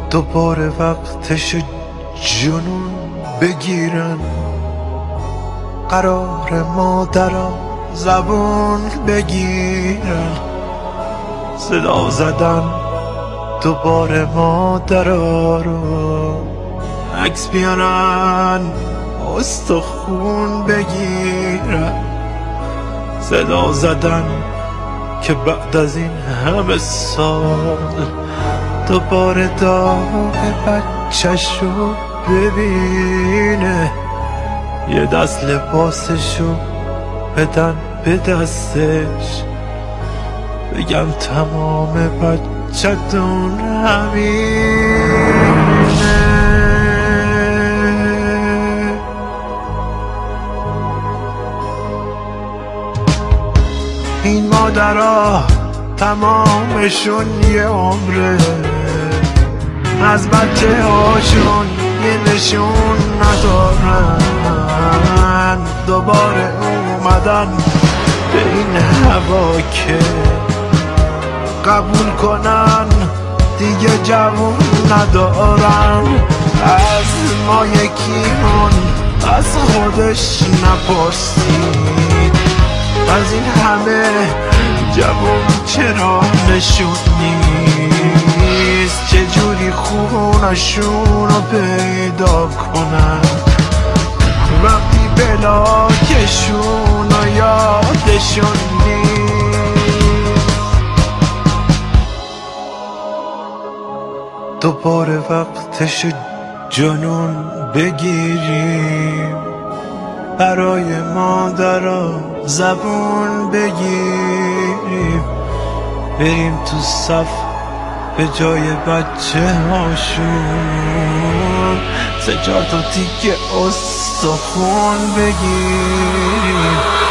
دوباره وقتش جنون بگیرن، قرار مادرم زبون بگیرن، صدا زدن دوباره مادرها رو، عکس بیارن استخون بگیرن، صدا زدن که بعد از این همه سال دوباره داغ بچه‌ش رو ببینه، یه دست لباسشو بدن به دستش، بگم تمام بچه‌تون همینه. این مادرها تمامشون یه عمره، از بچه هاشون یه نشون ندارن، دوباره اومدن به این هوا که قبول کنن دیگه جوون ندارن. از ما یکیمون از خودش نپرسید، از این همه جوون چرا نشون نیست، چجوری خونشون رو پیدا کنن وقتی بلاکشون رو یادشون نیست. دوباره وقتش جنون بگیریم، برای مادرها زبون بگیریم، بریم تو صف به جای بچه هاشون 3-4 تا تیکه استخون بگیریم.